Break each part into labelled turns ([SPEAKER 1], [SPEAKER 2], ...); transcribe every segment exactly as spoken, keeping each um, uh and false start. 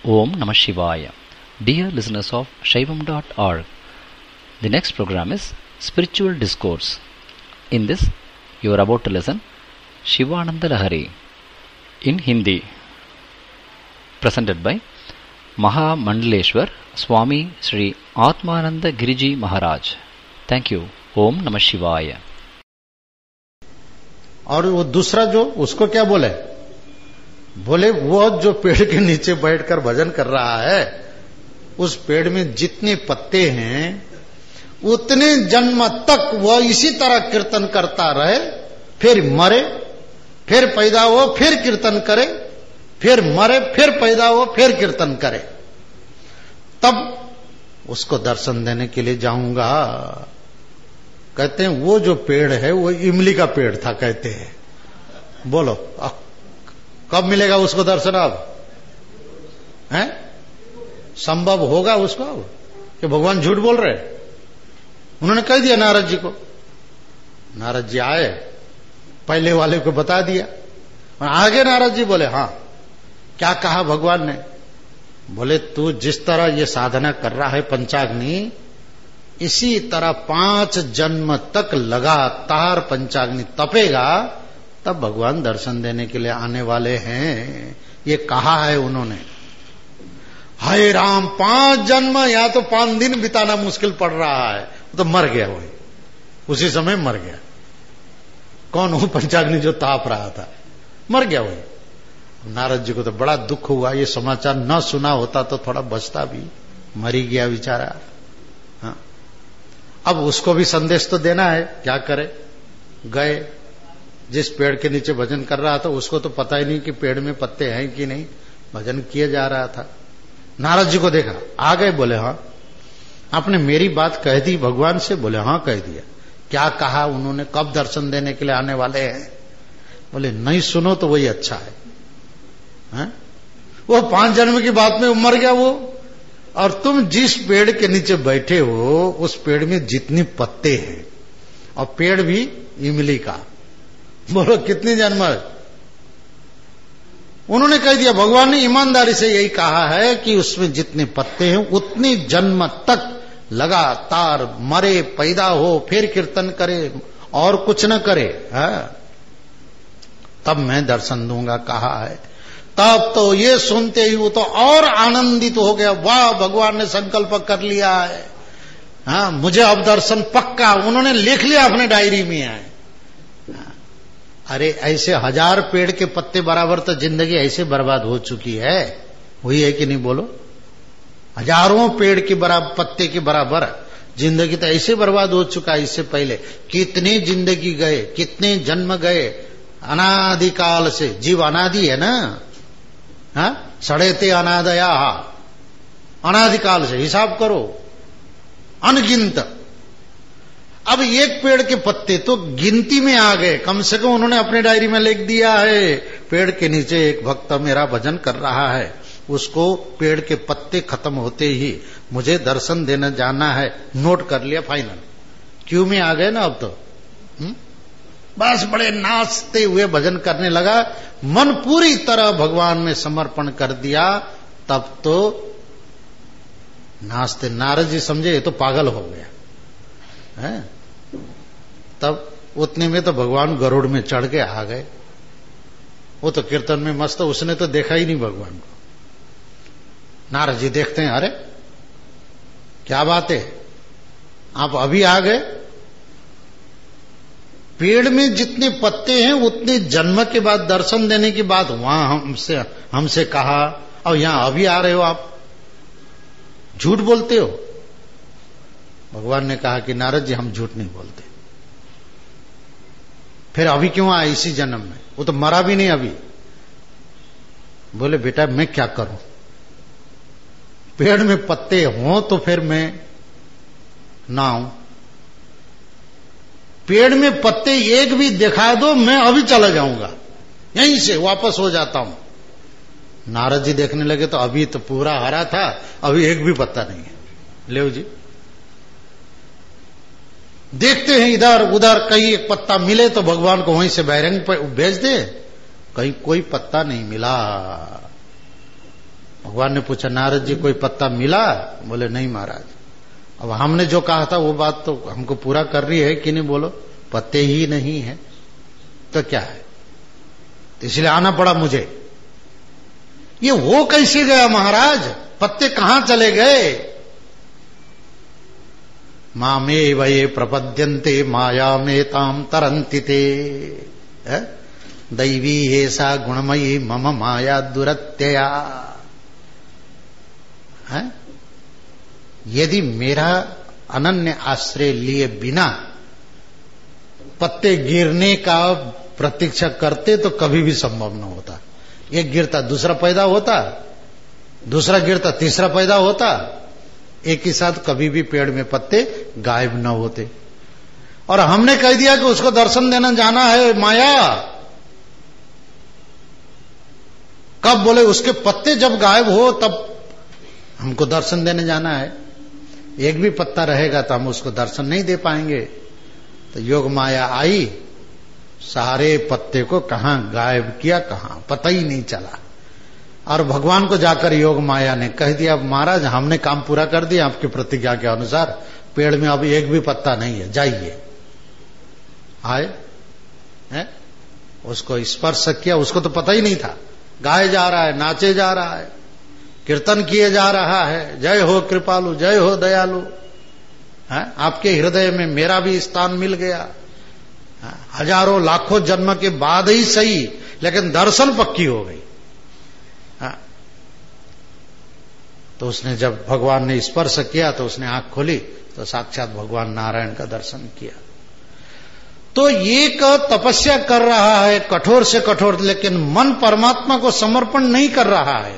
[SPEAKER 1] Om Namah Shivaya. Dear listeners of Shaivam dot org, the next program is Spiritual Discourse. In this, you are about to listen Shivananda Lahari in Hindi, presented by Maha Mandaleshwar Swami Sri Atmananda Giriji Maharaj. Thank you. Om Namah Shivaya.
[SPEAKER 2] और वो दूसरा जो उसको क्या बोले बोले वो जो पेड़ के नीचे बैठकर भजन कर रहा है उस पेड़ में जितने पत्ते हैं उतने जन्म तक वह इसी तरह कीर्तन करता रहे, फिर मरे, फिर पैदा हो, फिर कीर्तन करे, फिर मरे, फिर पैदा हो, फिर कीर्तन करे, तब उसको दर्शन देने के लिए जाऊंगा। कहते हैं वो जो पेड़ है वो इमली का पेड़ था। कहते हैं बोलो कब मिलेगा उसको दर्शन? अब हैं? संभव होगा उसको अब कि भगवान झूठ बोल रहे? उन्होंने कह दिया नारद जी को। नारद जी आए, पहले वाले को बता दिया और आगे नारद जी बोले हाँ क्या कहा भगवान ने? बोले तू जिस तरह ये साधना कर रहा है पंचाग्नि, इसी तरह पांच जन्म तक लगातार पंचाग्नि तपेगा तब भगवान दर्शन देने के लिए आने वाले हैं। ये कहा है उन्होंने। हाय राम, पांच जन्म या तो पांच दिन बिताना मुश्किल पड़ रहा है, तो मर गया वही, उसी समय मर गया। कौन हो? पंचाग्नि जो ताप रहा था, मर गया वही। नारद जी को तो बड़ा दुख हुआ, ये समाचार न सुना होता तो थोड़ा बचता भी, मर ही गया बेचारा। हाँ, अब उसको भी संदेश तो देना है, क्या करे? गए, जिस पेड़ के नीचे भजन कर रहा था उसको तो पता ही नहीं कि पेड़ में पत्ते हैं कि नहीं, भजन किया जा रहा था। नारद जी को देखा, आ गए, बोले हाँ आपने मेरी बात कह दी भगवान से? बोले हाँ कह दिया। क्या कहा उन्होंने? कब दर्शन देने के लिए आने वाले हैं? बोले नहीं सुनो तो वही अच्छा है, है? वो पांच जन्म की बात में मर गया वो, और तुम जिस पेड़ के नीचे बैठे हो उस पेड़ में जितने पत्ते हैं, और पेड़ भी इमली का, बोलो कितनी जन्म? उन्होंने कह दिया भगवान ने ईमानदारी से यही कहा है कि उसमें जितने पत्ते हैं उतने जन्म तक लगातार मरे, पैदा हो, फिर कीर्तन करे और कुछ न करे, है? तब मैं दर्शन दूंगा कहा है। तब तो ये सुनते ही वो तो और आनंदित हो गया। वाह, भगवान ने संकल्प कर लिया है, हाँ मुझे अब दर्शन पक्का। उन्होंने लिख लिया अपने डायरी में है। अरे ऐसे हजार पेड़ के पत्ते बराबर तो जिंदगी ऐसे बर्बाद हो चुकी है, हुई है कि नहीं बोलो? हजारों पेड़ के बराबर पत्ते के बराबर जिंदगी तो ऐसे बर्बाद हो चुका है। इससे पहले कितने जिंदगी गए, कितने जन्म गए, अनादिकाल से। जीव अनादि है ना, हाँ? सड़ेते अनादया, अनादिकाल से हिसाब करो, अनगिनत। अब एक पेड़ के पत्ते तो गिनती में आ गए, कम से कम उन्होंने अपने डायरी में लिख दिया है पेड़ के नीचे एक भक्त मेरा भजन कर रहा है, उसको पेड़ के पत्ते खत्म होते ही मुझे दर्शन देने जाना है। नोट कर लिया, फाइनल। क्यों में आ गए ना अब तो। हुँ? बस बड़े नाचते हुए भजन करने लगा, मन पूरी तरह भगवान में समर्पण कर दिया। तब तो नाचते, नारद जी समझे ये तो पागल हो गया है। तब उतने में तो भगवान गरुड़ में चढ़ के आ गए। वो तो कीर्तन में मस्त, उसने तो देखा ही नहीं भगवान को। नारद जी देखते हैं, अरे क्या बात है, आप अभी आ गए? पेड़ में जितने पत्ते हैं उतने जन्म के बाद दर्शन देने की बात वहां हमसे हमसे कहा, और यहां अभी आ रहे हो आप, झूठ बोलते हो। भगवान ने कहा कि नारद जी हम झूठ नहीं बोलते। फिर अभी क्यों आए इसी जन्म में? वो तो मरा भी नहीं अभी। बोले बेटा मैं क्या करूं, पेड़ में पत्ते हों तो फिर मैं ना आऊं, पेड़ में पत्ते एक भी दिखा दो मैं अभी चला जाऊंगा, यहीं से वापस हो जाता हूं। नारद जी देखने लगे तो अभी तो पूरा हरा था, अभी एक भी पत्ता नहीं है। ले जी देखते हैं इधर उधर, कहीं एक पत्ता मिले तो भगवान को वहीं से बहरंग पर भेज दे। कहीं कोई पत्ता नहीं मिला। भगवान ने पूछा नारद जी कोई पत्ता मिला? बोले नहीं महाराज। अब हमने जो कहा था वो बात तो हमको पूरा कर रही है कि नहीं? बोलो पत्ते ही नहीं है तो क्या है? तो इसलिए आना पड़ा मुझे। ये वो कैसे गया महाराज? पत्ते कहां चले गए? मामे वये प्रपद्यन्ते माया में ताम तरंति ते दैवी ऐसा गुणमयी मम माया दुरत्यया। है? यदि मेरा अनन्य आश्रय लिए बिना पत्ते गिरने का प्रतीक्षा करते तो कभी भी संभव न होता। एक गिरता दूसरा पैदा होता, दूसरा गिरता तीसरा पैदा होता, एक ही साथ कभी भी पेड़ में पत्ते गायब न होते। और हमने कह दिया कि उसको दर्शन देना जाना है माया। कब? बोले उसके पत्ते जब गायब हो तब हमको दर्शन देने जाना है। एक भी पत्ता रहेगा तो हम उसको दर्शन नहीं दे पाएंगे। तो योग माया आई, सारे पत्ते को कहां गायब किया, कहां पता ही नहीं चला। और भगवान को जाकर योग माया ने कह दिया महाराज हमने काम पूरा कर दिया आपकी प्रतिज्ञा के अनुसार, पेड़ में अब एक भी पत्ता नहीं है, जाइए। आए है? उसको स्पर्श किया, उसको तो पता ही नहीं था। गाए जा रहा है, नाचे जा रहा है, कीर्तन किए जा रहा है, जय हो कृपालु, जय हो दयालु। है? आपके हृदय में मेरा भी स्थान मिल गया। हजारों लाखों जन्म के बाद ही सही, लेकिन दर्शन पक्की हो गई। तो उसने जब भगवान ने स्पर्श किया तो उसने आंख खोली तो साक्षात भगवान नारायण का दर्शन किया। तो एक तपस्या कर रहा है कठोर से कठोर, लेकिन मन परमात्मा को समर्पण नहीं कर रहा है,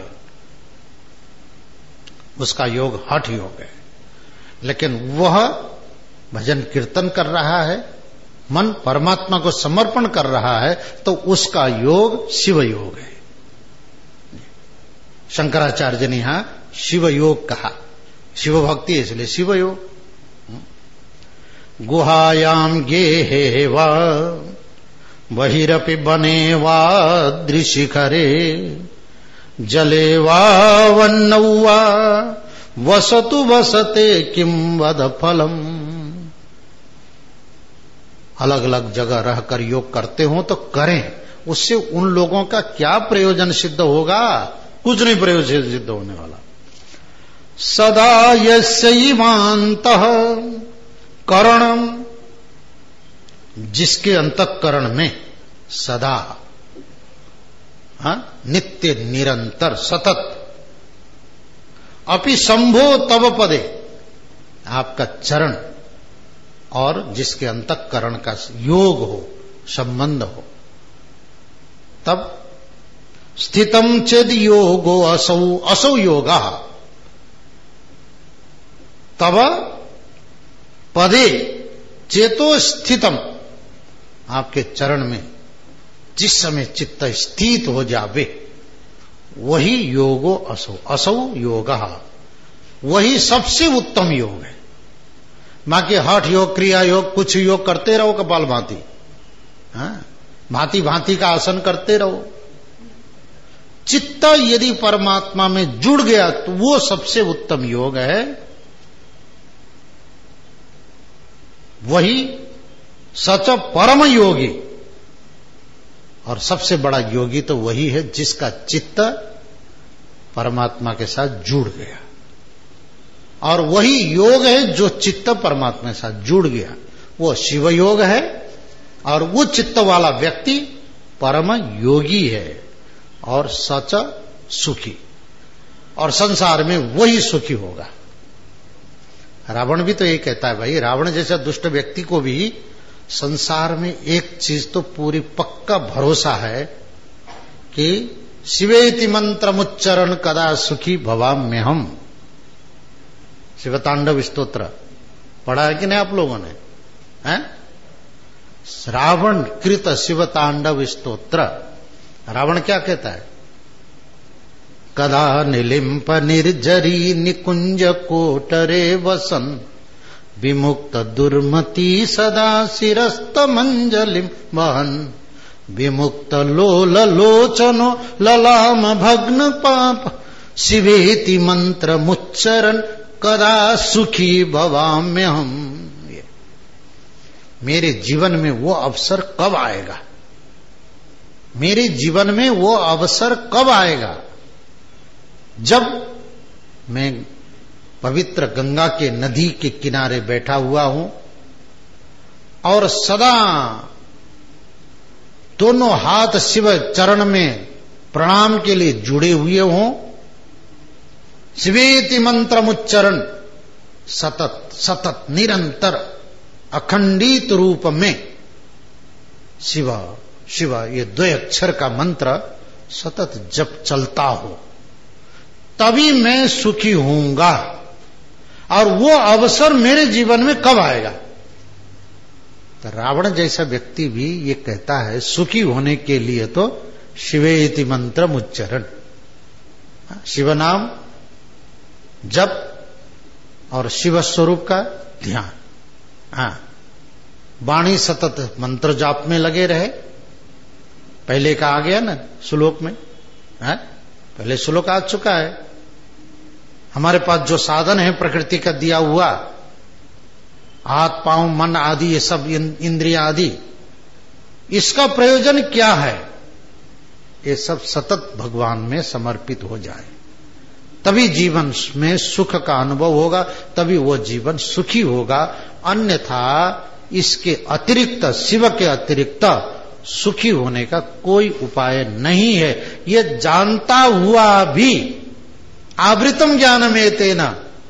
[SPEAKER 2] उसका योग हठ योग है। लेकिन वह भजन कीर्तन कर रहा है, मन परमात्मा को समर्पण कर रहा है, तो उसका योग शिव योग है। शंकराचार्य ने यहां शिव योग कहा, शिव भक्ति इसलिए शिव योग। गुहायाम गेहे वा बहिरपि बने वा दृशिखरे जले वा वन्नौ वा वसतु वसते किम वद फलम। अलग अलग जगह रहकर योग करते हो तो करें, उससे उन लोगों का क्या प्रयोजन सिद्ध होगा? कुछ नहीं प्रयोजन सिद्ध होने वाला। सदा यस्यैवान्तः करणम, जिसके अंतःकरण में सदा हा? नित्य निरंतर सतत अपि शंभो तव पदे, आपका चरण, और जिसके अंतःकरण का योग हो, संबंध हो, तब स्थितम चेद योगो असौ असौ योगा तब पदे चेतो स्थितम, आपके चरण में जिस समय चित्त स्थित हो जावे वही योगो असौ असौ योगा, वही सबसे उत्तम योग है। बाकी हठ योग, क्रिया योग, कुछ योग करते रहो कपाल भांति, भांति भांति का आसन करते रहो। चित्त यदि परमात्मा में जुड़ गया तो वो सबसे उत्तम योग है, वही सच परम योगी। और सबसे बड़ा योगी तो वही है जिसका चित्त परमात्मा के साथ जुड़ गया, और वही योग है जो चित्त परमात्मा के साथ जुड़ गया, वो शिव योग है। और वो चित्त वाला व्यक्ति परम योगी है और सच सुखी, और संसार में वही सुखी होगा। रावण भी तो ये कहता है भाई, रावण जैसा दुष्ट व्यक्ति को भी संसार में एक चीज तो पूरी पक्का भरोसा है कि शिवेति मंत्रमुच्चरण कदा सुखी भवाम्य हम। शिवतांडव स्तोत्र पढ़ा है कि नहीं आप लोगों ने? हैं? रावण कृत शिवतांडव स्तोत्र। रावण क्या कहता है? कदा निलिंप निर्जरी निकुंज कोटरे वसन विमुक्त दुर्मति सदा शिरस्त मंजलिम वहन विमुक्त लोल लोचनो ललाम भग्न पाप शिवेति मंत्र मुच्चरण कदा सुखी भवाम्य हम। मेरे जीवन में वो अवसर कब आएगा, मेरे जीवन में वो अवसर कब आएगा जब मैं पवित्र गंगा के नदी के किनारे बैठा हुआ हूं और सदा दोनों हाथ शिव चरण में प्रणाम के लिए जुड़े हुए हों। शिवेति मंत्रमुच्चरण सतत सतत निरंतर अखंडित रूप में शिव शिव ये दो अक्षर का मंत्र सतत जप चलता हो, तभी मैं सुखी होऊंगा। और वो अवसर मेरे जीवन में कब आएगा? तो रावण जैसा व्यक्ति भी ये कहता है सुखी होने के लिए तो शिवेति मंत्र उच्चारण, शिव नाम जप और शिव स्वरूप का ध्यान। हाँ, वाणी सतत मंत्र जाप में लगे रहे। पहले का आ गया ना श्लोक में, है? पहले श्लोक आ चुका है। हमारे पास जो साधन है प्रकृति का दिया हुआ, हाथ पांव मन आदि ये सब इंद्रिया आदि, इसका प्रयोजन क्या है? ये सब सतत भगवान में समर्पित हो जाए, तभी जीवन में सुख का अनुभव होगा, तभी वो जीवन सुखी होगा। अन्यथा इसके अतिरिक्त, शिव के अतिरिक्त सुखी होने का कोई उपाय नहीं है। ये जानता हुआ भी आवृतम ज्ञानमेव तेन,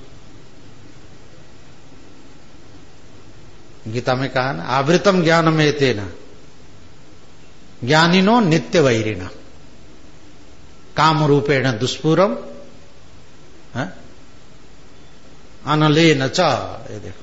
[SPEAKER 2] गीता में कहा ना, आवृतम ज्ञानमेव तेन ज्ञानिनो नित्य वैरिणा काम रूपेण दुष्पूरम अनले न चा। ये देखो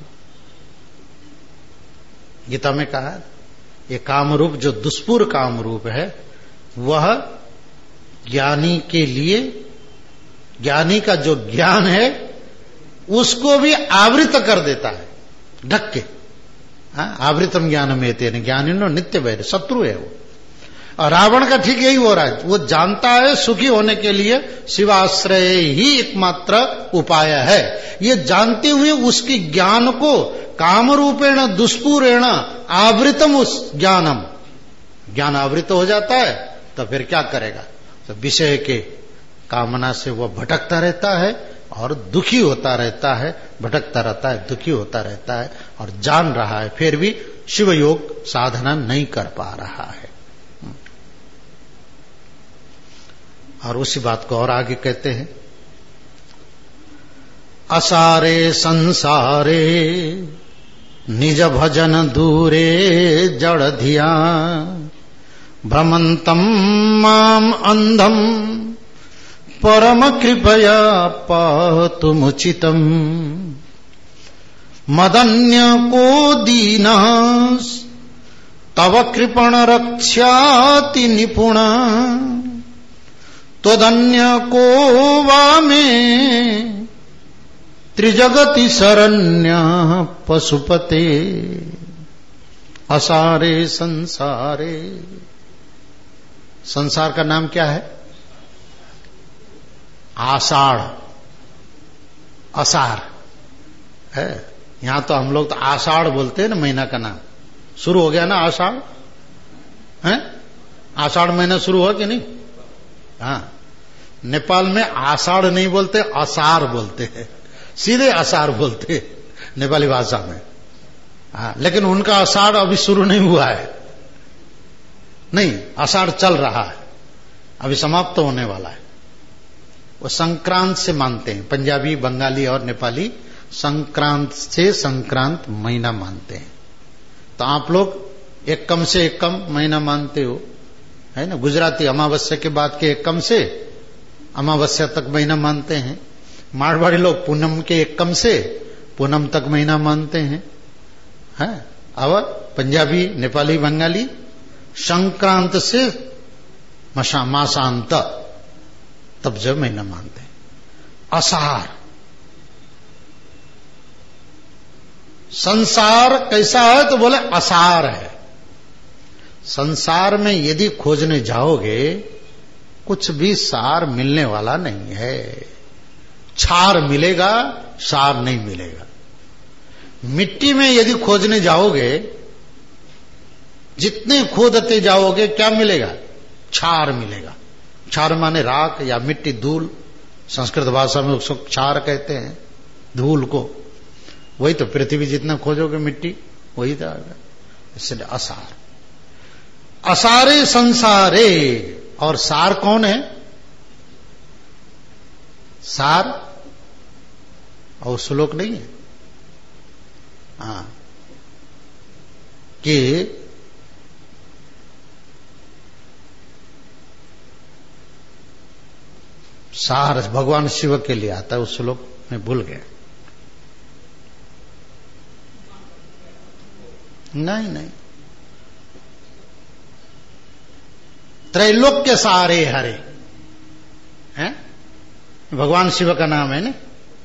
[SPEAKER 2] गीता में कहा, ये काम रूप जो दुष्पूर काम रूप है वह ज्ञानी के लिए, ज्ञानी का जो ज्ञान है उसको भी आवृत कर देता है, ढक के। आवृतम ज्ञान में तेन ज्ञानिनो नित्य वैर, शत्रु है वो। और रावण का ठीक यही हो रहा है, वो जानता है सुखी होने के लिए शिवाश्रय ही एकमात्र उपाय है। ये जानते हुए उसकी ज्ञान को काम रूपेण दुष्पूरेण आवृतम उस ज्ञानम, ज्ञान आवृत हो जाता है तो फिर क्या करेगा? तो विषय के कामना से वह भटकता रहता है और दुखी होता रहता है, भटकता रहता है, दुखी होता रहता है और जान रहा है फिर भी शिव योग साधना नहीं कर पा रहा है। और उसी बात को और आगे कहते हैं, असारे संसारे निज भजन दूरे जड़ धिया भ्रमंतम माम अंधम परम कृपया पातुमुचितम मदन्य को दीना तव कृपण रक्षाति निपुणा तदन्य को वामे त्रिजगति शरण्य पशुपते असारे संसारे। संसार का नाम क्या है? आषाढ़, असार है। यहां तो हम लोग तो आषाढ़ बोलते हैं ना, महीना का नाम शुरू हो गया ना आषाढ़ है। आषाढ़ महीना शुरू हुआ कि नहीं? हाँ, नेपाल में आषाढ़ नहीं बोलते, असार बोलते हैं, सीधे असार बोलते हैं नेपाली भाषा में। हाँ, लेकिन उनका आषाढ़ अभी शुरू नहीं हुआ है, नहीं, आषाढ़ चल रहा है, अभी समाप्त तो होने वाला है। वो संक्रांत से मानते हैं, पंजाबी बंगाली और नेपाली संक्रांत से संक्रांत महीना मानते हैं। तो आप लोग एकम से एकम महीना मानते हो, है ना। गुजराती अमावस्या के बाद के एकम से अमावस्या तक महीना मानते हैं। मारवाड़ी लोग पूनम के एकम से पूनम तक महीना मानते हैं, है। और पंजाबी नेपाली बंगाली संक्रांत से मासांत तब जब महीना मानते हैं। असार, संसार कैसा है तो बोले असार है। संसार में यदि खोजने जाओगे कुछ भी सार मिलने वाला नहीं है। क्षार मिलेगा, सार नहीं मिलेगा। मिट्टी में यदि खोजने जाओगे, जितने खोदते जाओगे क्या मिलेगा? क्षार मिलेगा। क्षार माने राख या मिट्टी, धूल। संस्कृत भाषा में उसको क्षार कहते हैं, धूल को। वही तो पृथ्वी जितना खोजोगे मिट्टी वही तो आएगा। इसलिए असार, असारे संसारे। और सार कौन है? सार और श्लोक नहीं है हाँ कि सार भगवान शिव के लिए आता है। उस श्लोक में भूल गए। नहीं नहीं, त्रैलोक्य सारे हरे हैं, भगवान शिव का नाम है ना।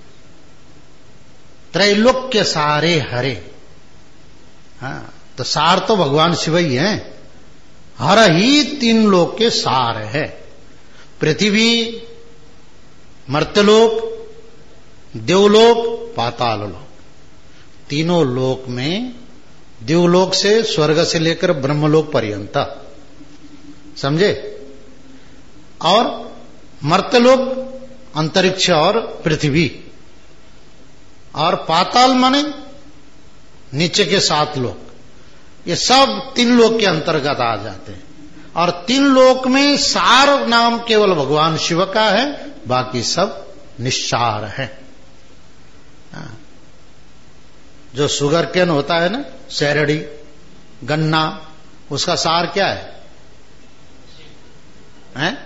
[SPEAKER 2] त्रैलोक्य सारे हरे। हाँ, तो सार तो भगवान शिव ही है। हर ही तीन लोक के सार है। पृथ्वी, मर्त्यलोक, देवलोक, पाताल लोक। तीनों लोक में, देवलोक से स्वर्ग से लेकर ब्रह्मलोक पर्यंत, समझे? और मर्त्यलोक अंतरिक्ष और पृथ्वी, और पाताल माने नीचे के सात लोक। ये सब तीन लोक के अंतर्गत आ जाते हैं। और तीन लोक में सार नाम केवल भगवान शिव का है, बाकी सब निस्सार है। जो शुगर केन होता है ना, शहरड़ी, गन्ना, उसका सार क्या है? हैं?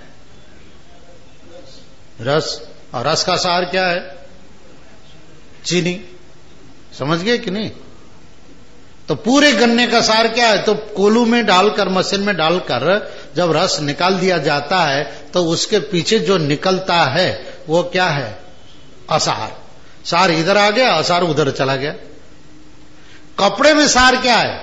[SPEAKER 2] रस। और रस का सार क्या है? चीनी। समझ गए कि नहीं? तो पूरे गन्ने का सार क्या है? तो कोलू में डालकर, मशीन में डालकर जब रस निकाल दिया जाता है तो उसके पीछे जो निकलता है वो क्या है? असार। सार इधर आ गया, असार उधर चला गया। कपड़े में सार क्या है?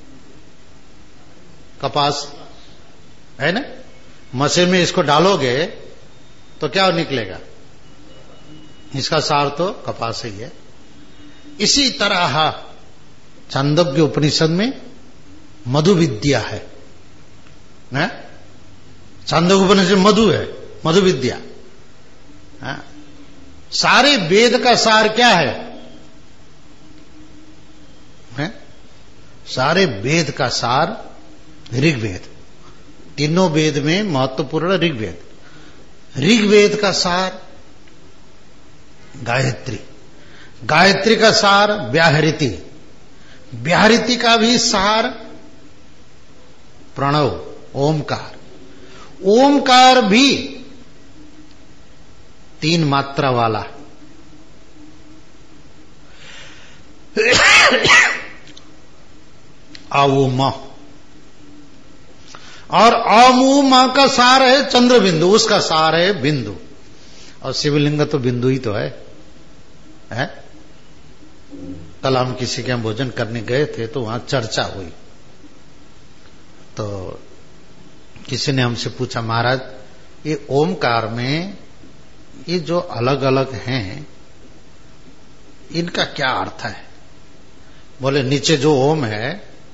[SPEAKER 2] कपास है ना। मशीन में इसको डालोगे तो क्या निकलेगा? इसका सार तो कपास ही है। इसी तरह छांदोग्य उपनिषद में मधु विद्या है ना। छांदोग्य उपनिषद मधु है, मधु विद्या। हाँ? सारे वेद का सार क्या है? है? सारे वेद का सार ऋग्वेद। तीनों वेद में महत्वपूर्ण ऋग्वेद। ऋग्वेद का सार गायत्री, गायत्री का सार व्याहृति, व्याहृति का भी सार प्रणव, ओमकार। ओमकार भी तीन मात्रा वाला। आवुमा, और आमुमा का सार है चंद्र बिंदु, उसका सार है बिंदु। और शिवलिंग तो बिंदु ही तो है, है? कल हम किसी के यहाँ भोजन करने गए थे तो वहां चर्चा हुई, तो किसी ने हमसे पूछा, महाराज ये ओमकार में ये जो अलग अलग हैं इनका क्या अर्थ है? बोले नीचे जो ओम है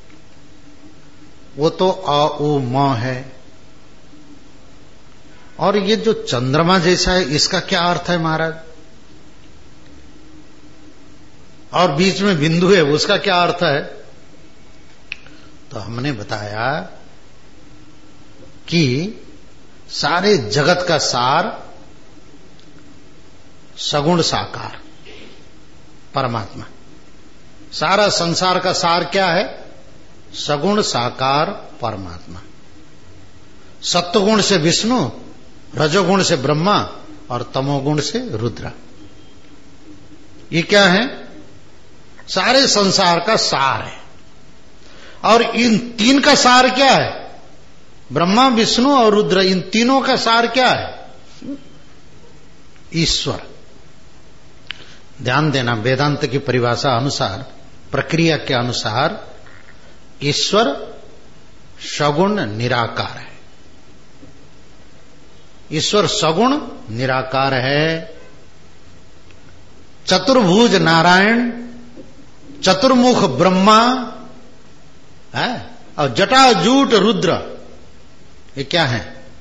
[SPEAKER 2] वो तो अ उ म है, और ये जो चंद्रमा जैसा है इसका क्या अर्थ है महाराज? और बीच में बिंदु है उसका क्या अर्थ है? तो हमने बताया कि सारे जगत का सार सगुण साकार परमात्मा। सारा संसार का सार क्या है? सगुण साकार परमात्मा। सत्वगुण से विष्णु, रजोगुण से ब्रह्मा और तमोगुण से रुद्र। ये क्या है? सारे संसार का सार है। और इन तीन का सार क्या है? ब्रह्मा, विष्णु और रुद्र, इन तीनों का सार क्या है? ईश्वर। ध्यान देना, वेदांत की परिभाषा अनुसार, प्रक्रिया के अनुसार ईश्वर सगुण निराकार है। ईश्वर सगुण निराकार है। चतुर्भुज नारायण, चतुर्मुख ब्रह्मा है, और जटाजूट रुद्र, ये क्या है?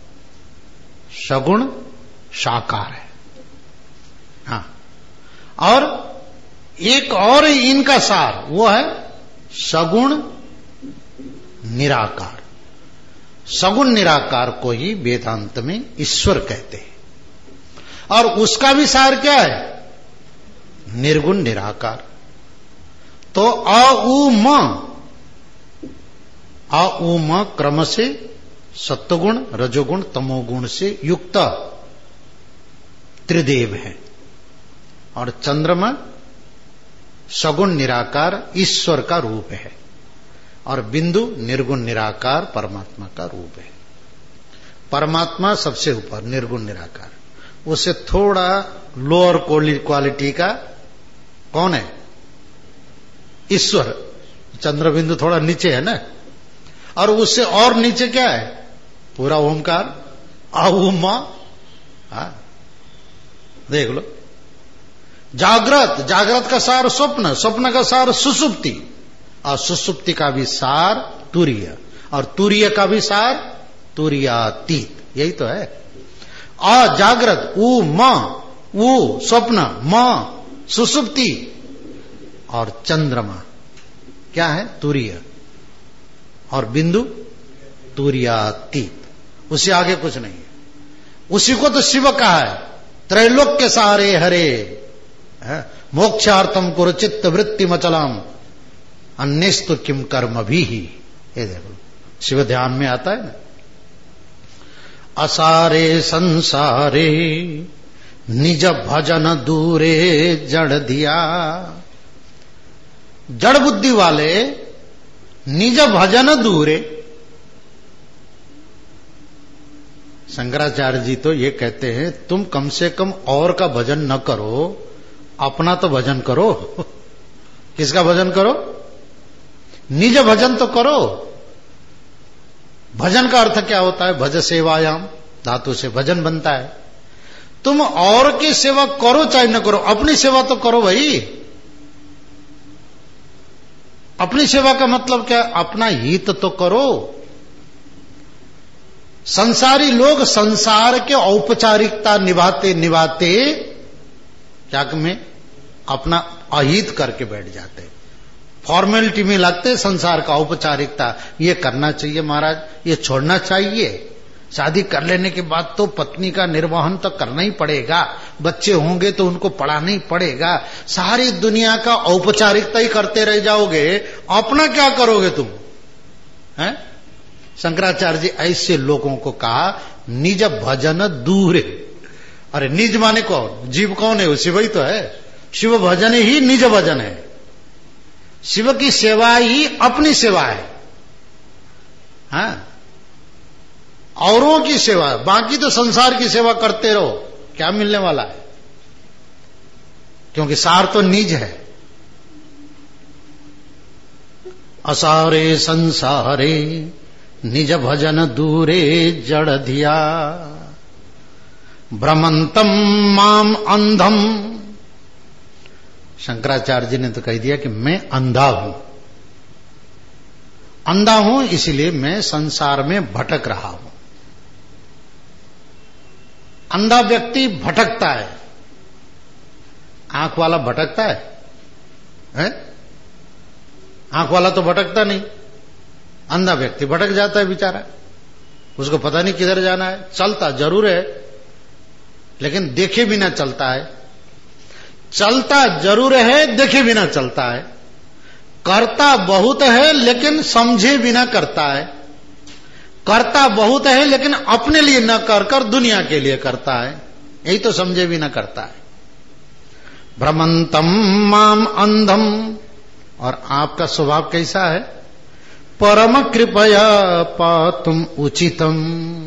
[SPEAKER 2] सगुण साकार है। हाँ, और एक और इनका सार वो है सगुण निराकार। सगुण निराकार को ही वेदांत में ईश्वर कहते हैं। और उसका भी सार क्या है? निर्गुण निराकार। तो अ उ म, अ उ म क्रम से सत्वगुण, रजोगुण, तमोगुण से युक्त त्रिदेव है। और चंद्रमा सगुण निराकार ईश्वर का रूप है, और बिंदु निर्गुण निराकार परमात्मा का रूप है। परमात्मा सबसे ऊपर निर्गुण निराकार, उससे थोड़ा लोअर क्वालिटी का कौन है? ईश्वर। चंद्र बिंदु थोड़ा नीचे है ना, और उससे और नीचे क्या है? पूरा ओमकार, आउमा। देख लो, जागृत, जागृत का सार स्वप्न, स्वप्न का सार सुसुप्ति, और सुसुप्ति का भी सार तुरीय, और तुरीय का भी सार तुरीयातीत। यही तो है। अ जागृत, उ म, उ स्वप्न, म सुसुप्ति, और चंद्रमा क्या है? तुरीय, और बिंदु तुरीयातीत। उससे आगे कुछ नहीं है। उसी को तो शिव कहा है, त्रैलोक्य सारे हरे मोक्षार्थम कुरु चित्त वृत्ति मचलम अन्यस्तु किम कर्म भी ही। ये देखो, शिव ध्यान में आता है ना। असारे संसारे निज भजन दूरे जड़ दिया। जड़ बुद्धि वाले निज भजन दूरे। शंकराचार्य जी तो ये कहते हैं, तुम कम से कम और का भजन न करो, अपना तो भजन करो। किसका भजन करो? निज भजन तो करो। भजन का अर्थ क्या होता है? भज सेवायाम धातु से भजन बनता है। तुम और की सेवा करो चाहे न करो, अपनी सेवा तो करो भाई। अपनी सेवा का मतलब क्या? अपना हित तो करो। संसारी लोग संसार के औपचारिकता निभाते निभाते क्या में अपना अहित करके बैठ जाते, फॉर्मेलिटी में लगते संसार का औपचारिकता। ये करना चाहिए महाराज, ये छोड़ना चाहिए। शादी कर लेने के बाद तो पत्नी का निर्वहन तो करना ही पड़ेगा, बच्चे होंगे तो उनको पढ़ाना ही पड़ेगा। सारी दुनिया का औपचारिकता ही करते रह जाओगे, अपना क्या करोगे तुम? हैं? शंकराचार्य जी ऐसे लोगों को कहा निज भजन दूर। अरे निज माने कौन? जीव कौन है? वो शिव ही तो है। शिव भजन ही निज भजन है। शिव की सेवा ही अपनी सेवा है। हाँ, औरों की सेवा, बाकी तो संसार की सेवा करते रहो, क्या मिलने वाला है? क्योंकि सार तो निज है। असारे संसारे निज भजन दूरे जड़ धिया भ्रमंतम माम अंधम। शंकराचार्य जी ने तो कह दिया कि मैं अंधा हूं, अंधा हूं इसलिए मैं संसार में भटक रहा हूं। अंधा व्यक्ति भटकता है, आंख वाला भटकता है, है? आंख वाला तो भटकता नहीं, अंधा व्यक्ति भटक जाता है बेचारा। उसको पता नहीं किधर जाना है। चलता जरूर है लेकिन देखे बिना चलता है, चलता जरूर है देखे बिना चलता है, करता बहुत है लेकिन समझे बिना करता है, करता बहुत है लेकिन अपने लिए न कर कर दुनिया के लिए करता है, यही तो समझे बिना करता है। भ्रमंतम माम अंधम। और आपका स्वभाव कैसा है? परम कृपया पातुम उचितम।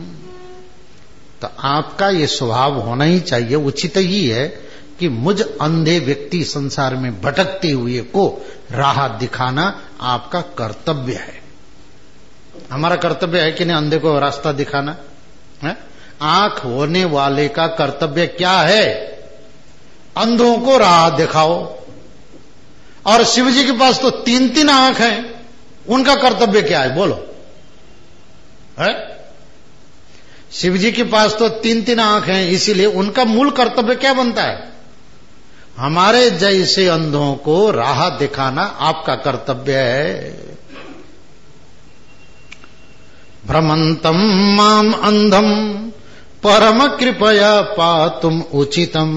[SPEAKER 2] तो आपका ये स्वभाव होना ही चाहिए, उचित ही है कि मुझ अंधे व्यक्ति संसार में भटकते हुए को राह दिखाना आपका कर्तव्य है। हमारा कर्तव्य है कि नहीं अंधे को रास्ता दिखाना है? आंख होने वाले का कर्तव्य क्या है? अंधों को राह दिखाओ। और शिव जी के पास तो तीन तीन आंख हैं, उनका कर्तव्य क्या है बोलो? है? शिव जी के पास तो तीन तीन आंख हैं, इसीलिए उनका मूल कर्तव्य क्या बनता है? हमारे जैसे अंधों को राह दिखाना आपका कर्तव्य है। भ्रमंतम माम अंधम परम कृपया पातुम उचितम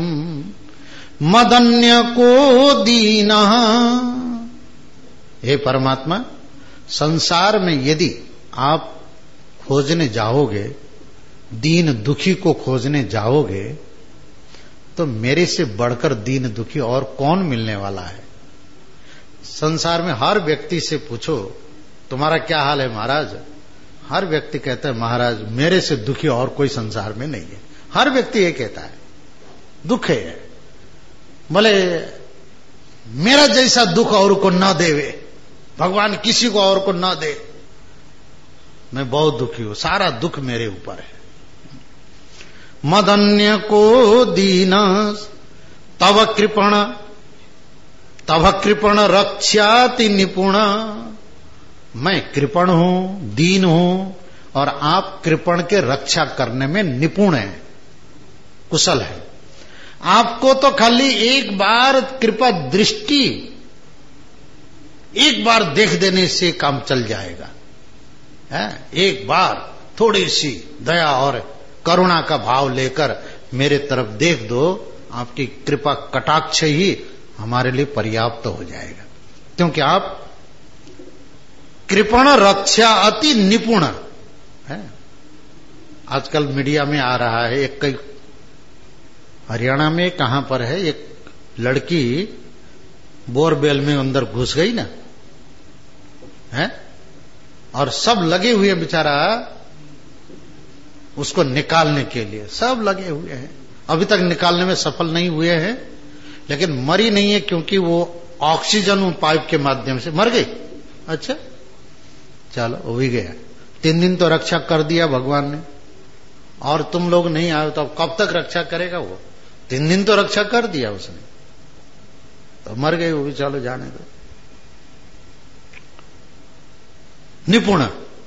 [SPEAKER 2] मदन्य को दीना। हे परमात्मा, संसार में यदि आप खोजने जाओगे, दीन दुखी को खोजने जाओगे, तो मेरे से बढ़कर दीन दुखी और कौन मिलने वाला है? संसार में हर व्यक्ति से पूछो तुम्हारा क्या हाल है महाराज, हर व्यक्ति कहता है महाराज मेरे से दुखी और कोई संसार में नहीं है। हर व्यक्ति ये कहता है, दुख है। भले मेरा जैसा दुख और को न देवे, भगवान किसी को और को न दे, मैं बहुत दुखी हूं, सारा दुख मेरे ऊपर है। मदन्य को दीन तव कृपण तव कृपण रक्षाति निपुण। मैं कृपण हूं, दीन हूं, और आप कृपण के रक्षा करने में निपुण हैं, कुशल है। आपको तो खाली एक बार कृपा दृष्टि, एक बार देख देने से काम चल जाएगा। है? एक बार थोड़ी सी दया और करुणा का भाव लेकर मेरे तरफ देख दो, आपकी कृपा कटाक्ष ही हमारे लिए पर्याप्त हो जाएगा। क्योंकि आप कृपण रक्षा अति निपुण है। आजकल मीडिया में आ रहा है, एक कई हरियाणा में कहां पर है, एक लड़की बोरवेल में अंदर घुस गई ना, है, और सब लगे हुए बेचारा उसको निकालने के लिए, सब लगे हुए हैं। अभी तक निकालने में सफल नहीं हुए हैं, लेकिन मरी नहीं है क्योंकि वो ऑक्सीजन पाइप के माध्यम से मर गई। अच्छा चलो, वो भी गया। तीन दिन तो रक्षा कर दिया भगवान ने, और तुम लोग नहीं आए तो कब तक रक्षा करेगा वो? तीन दिन तो रक्षा कर दिया उसने, तो मर गई वो भी, चलो जाने दो। निपुण,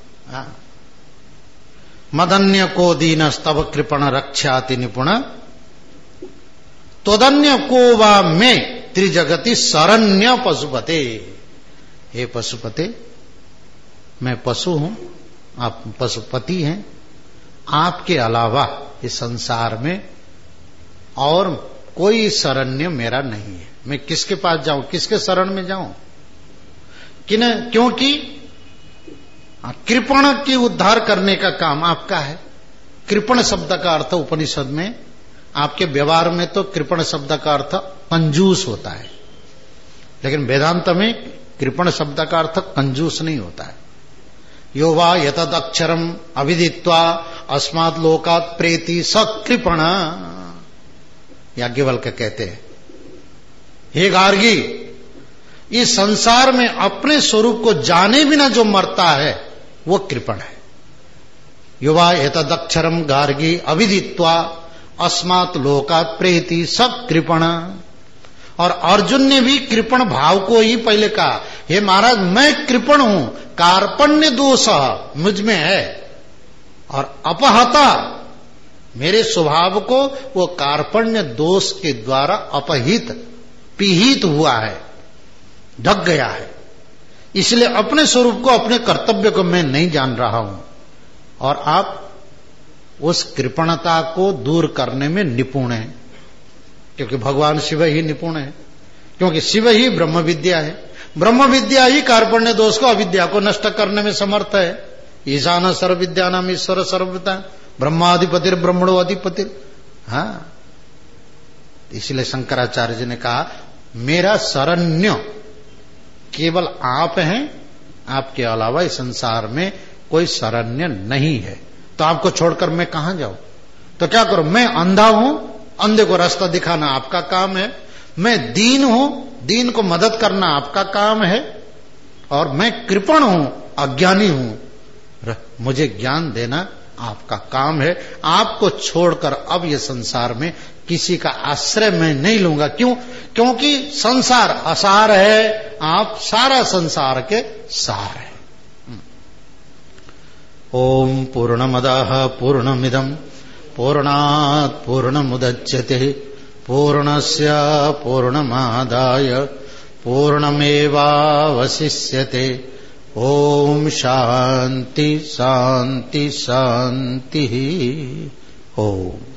[SPEAKER 2] मदन्य को दीन स्तव कृपण रक्षाति निपुण तोदन्य को वा में त्रिजगति शरण्य पशुपते। हे पशुपते, मैं पशु हूं, आप पशुपति हैं, आपके अलावा इस संसार में और कोई शरण्य मेरा नहीं है। मैं किसके पास जाऊं, किसके शरण में जाऊं? कि न, क्योंकि कृपण की उद्धार करने का काम आपका है। कृपण शब्द का अर्थ उपनिषद में, आपके व्यवहार में तो कृपण शब्द का अर्थ कंजूस होता है, लेकिन वेदांत में कृपण शब्द का अर्थ कंजूस नहीं होता है। यो वा यतद अक्षरम अविदित्वा अस्मात् लोकात् प्रेति सकृपण, याज्ञवल्क्य कहते हैं, हे गार्गी, इस संसार में अपने स्वरूप को जाने बिना जो मरता है वो कृपण है। युवा एतद अक्षरम गार्गी अविदित्वा अस्मात् लोकात् प्रेति सब कृपण। और अर्जुन ने भी कृपण भाव को ही पहले कहा, हे महाराज मैं कृपण हूं, कार्पण्य दोष मुझ में है, और अपहता, मेरे स्वभाव को वो कार्पण्य दोष के द्वारा अपहित, पीहित हुआ है, ढक गया है। इसलिए अपने स्वरूप को, अपने कर्तव्य को मैं नहीं जान रहा हूं, और आप उस कृपणता को दूर करने में निपुण हैं, क्योंकि भगवान शिव ही निपुण है, क्योंकि शिव ही ब्रह्म विद्या है। ब्रह्म विद्या ही कार्पण्य दोष को, अविद्या को नष्ट करने में समर्थ है। ईशान सर्व विद्या नाम ईश्वर सर्वविद्या ब्रह्माधिपतिर ब्रह्मणो अधिपतिर। हाँ, इसलिए शंकराचार्य जी ने कहा मेरा शरण्य केवल आप हैं, आपके अलावा इस संसार में कोई शरण्य नहीं है। तो आपको छोड़कर मैं कहां जाऊं? तो क्या करूं? मैं अंधा हूं, अंधे को रास्ता दिखाना आपका काम है। मैं दीन हूं, दीन को मदद करना आपका काम है। और मैं कृपण हूं, अज्ञानी हूं, मुझे ज्ञान देना आपका काम है। आपको छोड़कर अब ये संसार में किसी का आश्रय मैं नहीं लूंगा। क्यों? क्योंकि संसार असार है, आप सारा संसार के सार है। ओम पूर्णमदः पूर्णमिदं पूर्णात् पूर्णमुदच्यते पूर्णस्य पूर्णमादाय पूर्णमेवावशिष्यते। ओम शांति शांति शांति। ओम।